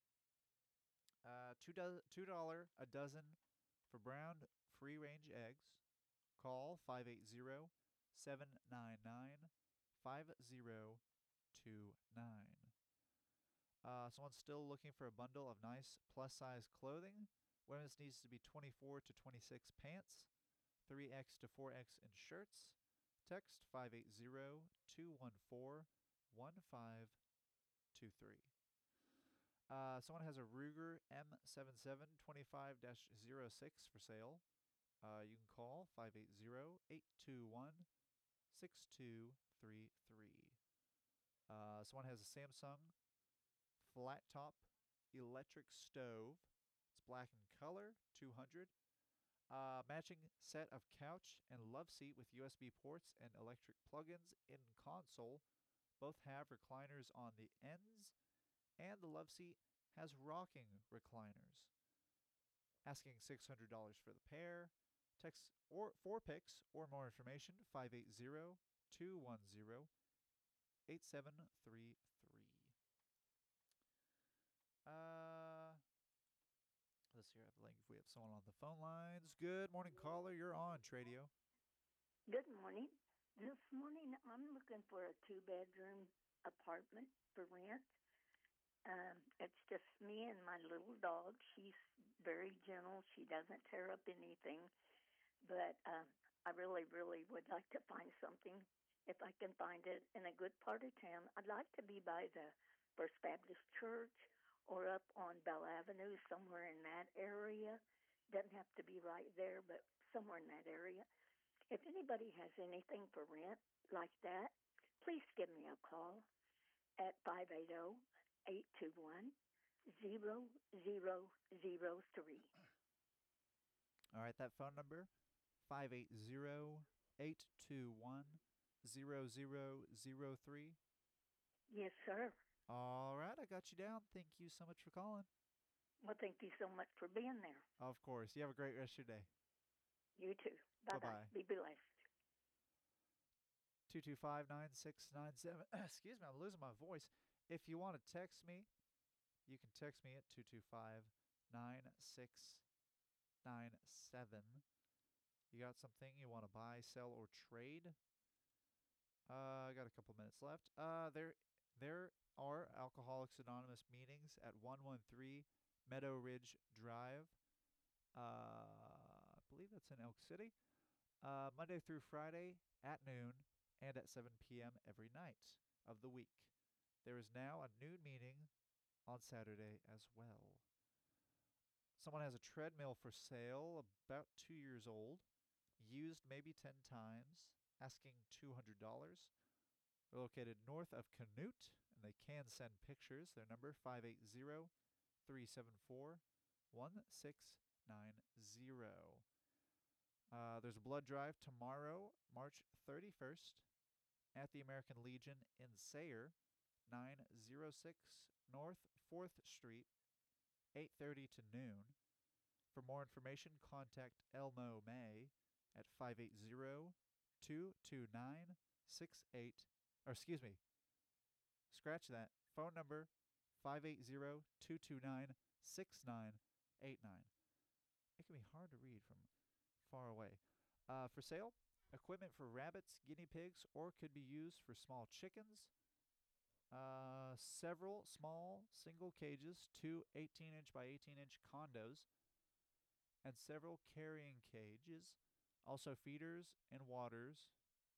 $2 a dozen for brown free-range eggs. Call 580-799-5029. Someone's still looking for a bundle of nice plus-size clothing. Women's needs to be 24 to 26 pants, 3X to 4X in shirts. Text 580-214-1523. Someone has a Ruger M77 25-06 for sale. You can call 580-821-6233. Someone has a Samsung flat top electric stove. It's black in color, 200. Matching set of couch and love seat with USB ports and electric plugins in console. Both have recliners on the ends, and the love seat has rocking recliners. Asking $600 for the pair. Text or 4 pics or more information 580-210-8733. Let's see here. I believe we have someone on the phone lines. Good morning, caller. You're on Tradio. Good morning. This morning I'm looking for a 2-bedroom apartment for rent. It's just me and my little dog. She's very gentle. She doesn't tear up anything. But I really, really would like to find something, if I can find it, in a good part of town. I'd like to be by the First Baptist Church or up on Bell Avenue, somewhere in that area. Doesn't have to be right there, but somewhere in that area. If anybody has anything for rent like that, please give me a call at 580-821-0003. All right, that phone number, 580-821-0003. Yes, sir. All right, I got you down. Thank you so much for calling. Well, thank you so much for being there. Of course. You have a great rest of your day. You too. Bye-bye. Bye-bye. Be blessed. 225-9697. Excuse me, I'm losing my voice. If you want to text me, you can text me at 225-9697. You got something you want to buy, sell, or trade? I got a couple minutes left. There are Alcoholics Anonymous meetings at 113 Meadow Ridge Drive. I believe that's in Elk City. Monday through Friday at noon and at 7 p.m. every night of the week. There is now a noon meeting on Saturday as well. Someone has a treadmill for sale, about 2 years old, used maybe 10 times, asking $200. They're located north of Canute, and they can send pictures. Their number, 580-374-1690. There's a blood drive tomorrow, March 31st, at the American Legion in Sayre, 906 North 4th Street, 8:30 to noon. For more information, contact Elmo May at 580-229-68, or excuse me, scratch that. Phone number 580-229-6989. It can be hard to read from far away. For sale, equipment for rabbits, guinea pigs, or could be used for small chickens. Several small single cages, 2 18-inch by 18-inch condos, and several carrying cages. Also feeders and waterers.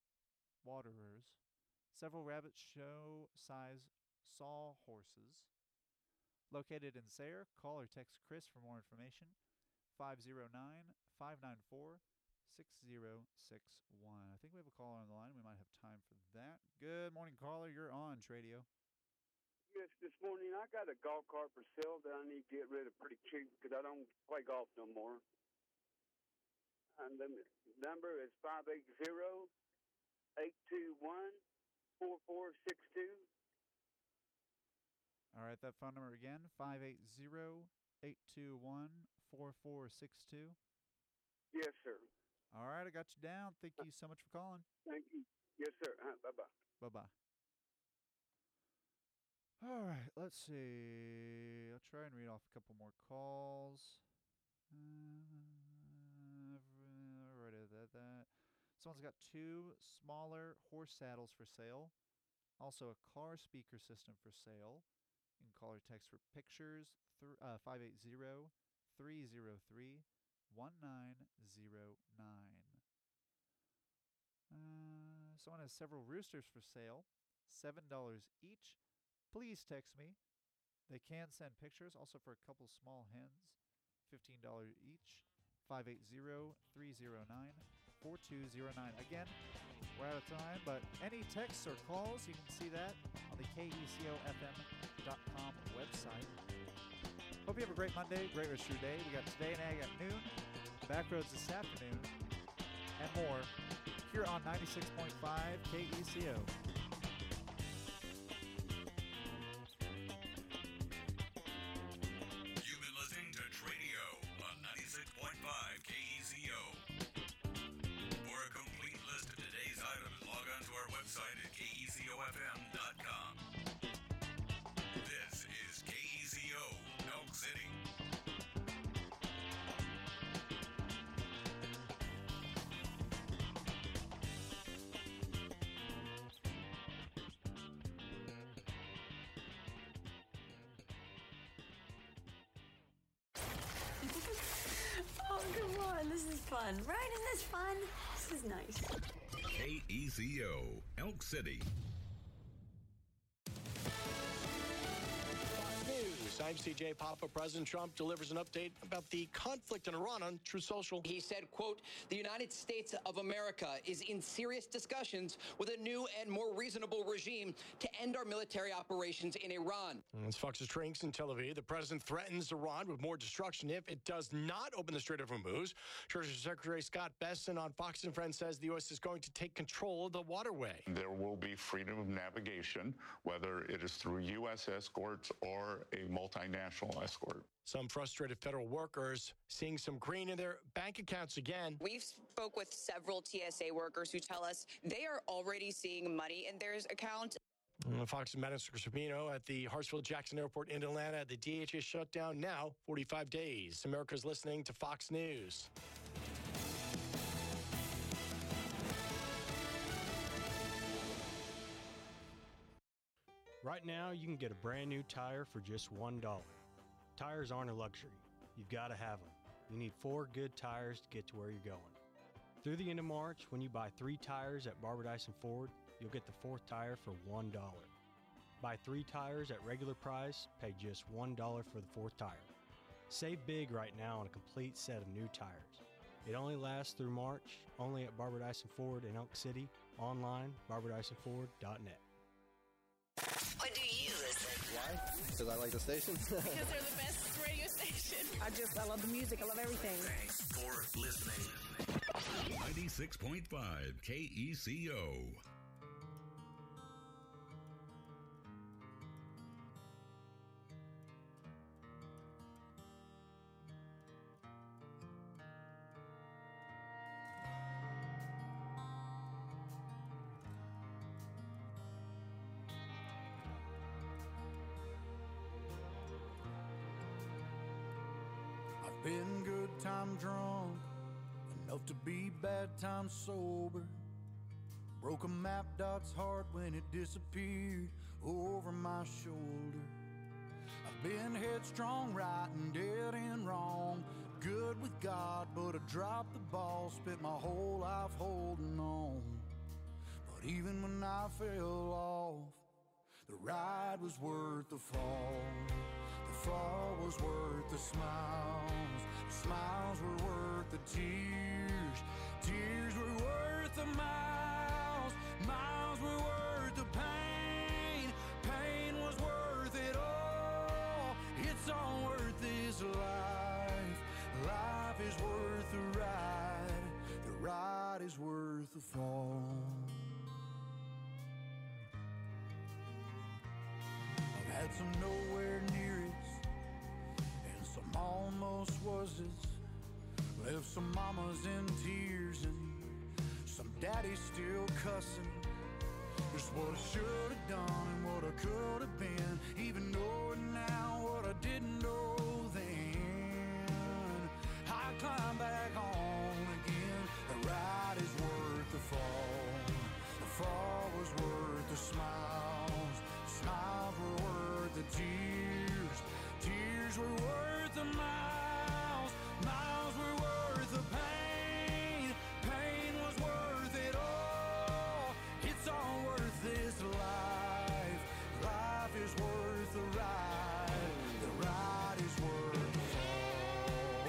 Several rabbit show size saw horses. Located in Sayre, call or text Chris for more information. 509-594-6061. I think we have a caller on the line. We might have time for that. Good morning, caller. You're on Tradio. Yes, this morning I got a golf cart for sale that I need to get rid of pretty cheap because I don't play golf no more. And the number is 580-821-4462. All right, that phone number again, 580-821-4462. Yes, sir. All right, I got you down. Thank you so much for calling. Thank you. Yes, sir. Bye-bye. Bye-bye. All right, let's see. I'll try and read off a couple more calls. Someone's got 2 smaller horse saddles for sale. Also a car speaker system for sale. You can call or text for pictures, 580-303-1909. Someone has several roosters for sale, $7 each. Please text me. They can send pictures. Also for a couple small hens, $15 each. 580-309-4209. Again, we're out of time, but any texts or calls, you can see that on the KECOFM.com website. Hope you have a great Monday, great rest of your day. We got Today and Ag at noon, Backroads this afternoon, and more here on 96.5 KECO. You've been listening to Tradio on 96.5 KECO. For a complete list of today's items, log on to our website at KECOFM.com. This is KECO, Elk City. Oh, come on. This is fun, right? Isn't this fun? This is nice. KECO, Elk City. News. I'm CJ Papa. President Trump delivers an update about the conflict in Iran on Truth Social. He said, quote, the United States of America is in serious discussions with a new and more reasonable regime to end our military operations in Iran. As Fox's Drinks in Tel Aviv, the president threatens Iran with more destruction if it does not open the Strait of Hormuz. Treasury Secretary Scott Bessent on Fox and Friends says the U.S. is going to take control of the waterway. There will be freedom of navigation, whether it is through U.S. escorts or a multinational escort. Some frustrated federal workers seeing some green in their bank accounts again. We've spoke with several TSA workers who tell us they are already seeing money in their account. Fox's Madison Sabino at the Hartsfield-Jackson Airport in Atlanta. The DHA shut down now 45 days. America's listening to Fox News. Right now, you can get a brand new tire for just $1. Tires aren't a luxury. You've got to have them. You need 4 good tires to get to where you're going. Through the end of March, when you buy 3 tires at Barbara Dyson Ford, you'll get the 4th tire for $1. Buy 3 tires at regular price, pay just $1 for the 4th tire. Save big right now on a complete set of new tires. It only lasts through March, only at Barbara Dyson Ford in Elk City, online, barbaradysonford.net. What do you listen? Why? Because I like the station. Because they're the best radio station. I love the music. I love everything. Thanks for listening. 96.5 KECO. Been good time drunk, enough to be bad time sober. Broke a map dot's heart when it disappeared over my shoulder. I've been headstrong, right and dead and wrong. Good with God, but I dropped the ball. Spent my whole life holding on. But even when I fell off, the ride was worth the fall. The fall was worth the smiles. The smiles were worth the tears. Tears were worth the miles. Miles were worth the pain. Pain was worth it all. It's all worth this life. Life is worth the ride. The ride is worth the fall. I've had some nowhere near it, and some almost was it. Left some mamas in tears and some daddies still cussing. Just what I should have done and what I could have been, even knowing now what I didn't know then. I climb back on again. The ride is worth the fall. The fall was worth the smiles. Smiles were worth the tears. Tears were worth the miles. Miles were worth the pain. Pain was worth it all. It's all worth this life. Life is worth the ride. The ride is worth the fall.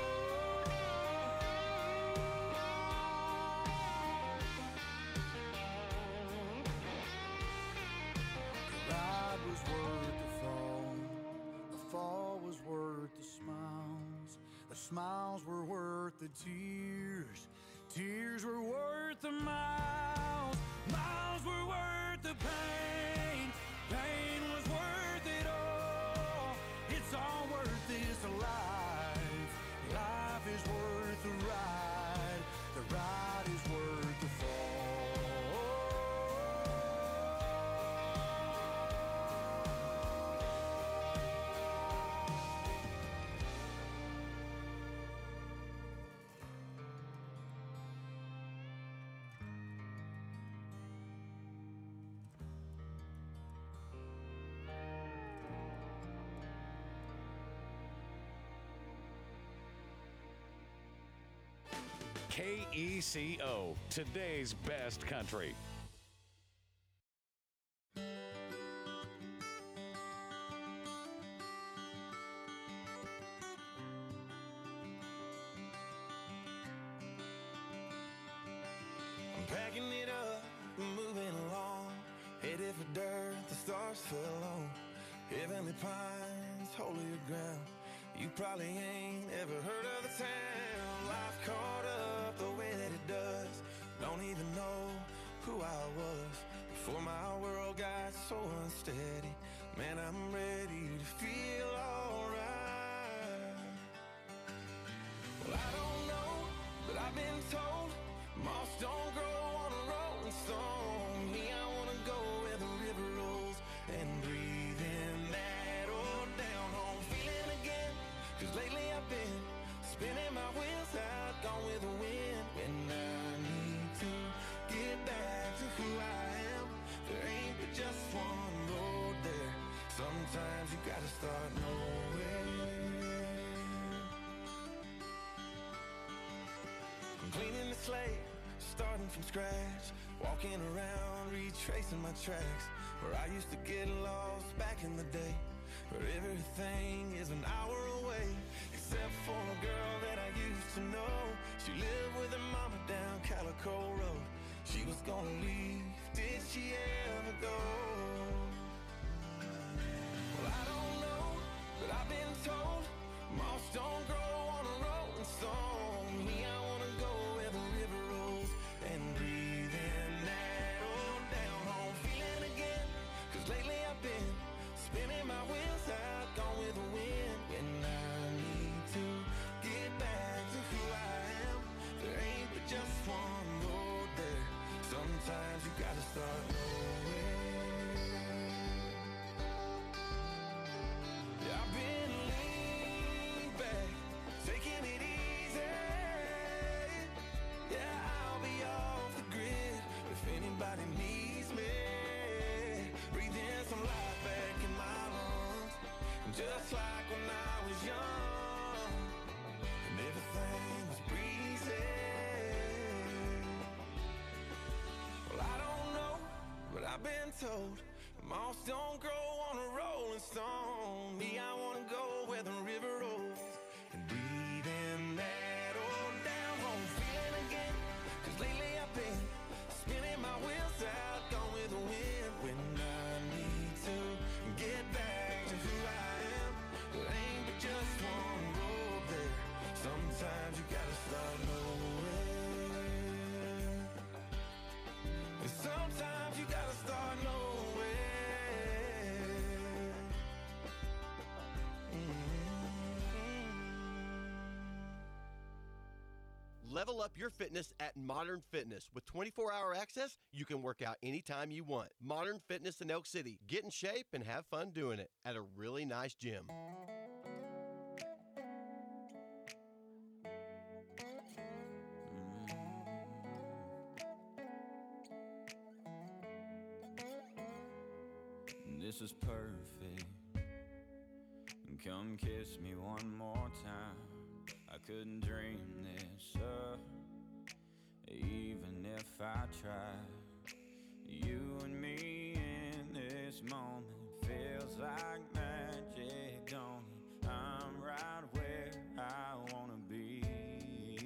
The ride was worth the fall. The fall was worth the smiles. The smiles were worth the tears. Tears were worth the miles. Miles were worth the pain. Pain was worth it all. It's all worth this life. Life is worth the ride. The ride is worth the fall. KECO, today's best country. I'm packing it up, moving along, headed for dirt, the stars fell on. Heavenly Pines, holier ground. You probably ain't ever heard of the town. Life caught up the way that it does. Don't even know who I was before my world got so unsteady. Man, I'm ready to feel alright. Well, I don't know, but I've been told moss don't grow on a rolling stone. Me, I wanna go where the river rolls and breathe in that old down home feeling again. 'Cause lately I've been spinning my wheels out, gone with the wind. When I need to get back to who I am, there ain't but just one road there. Sometimes you gotta start nowhere. I'm cleaning the slate, starting from scratch, walking around, retracing my tracks. Where I used to get lost back in the day, where everything is an hour away, except for a girl that I used to know. She lived with her mama down Calico Road. She was gonna leave, did she ever go? Well, I don't know, but I've been told moss don't grow on a rolling stone. Me, I wanna go where the river rolls and breathe in that old down home feeling again. 'Cause lately I've been spinning my wheels out, gone with the wind. When I need to get back to who I am, there ain't but just one road there. Sometimes you gotta start nowhere. Yeah, I've been leaned back told. Moss don't grow on a rolling stone. Me, I wanna go where the river rolls and breathe in that old down home feeling again. 'Cause lately I've been spinning my wheels out, gone with the wind. When I need to get back to who I am, it ain't but just one road there. Sometimes you gotta start nowhere, and sometimes you gotta start nowhere. Level up your fitness at Modern Fitness. With 24-hour access, you can work out anytime you want. Modern Fitness in Elk City. Get in shape and have fun doing it at a really nice gym. This is perfect. Come kiss me one more time. I couldn't dream this up, even if I tried. You and me in this moment feels like magic, don't it? I'm right where I wanna be.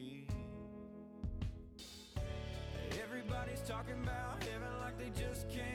Everybody's talking about heaven like they just can't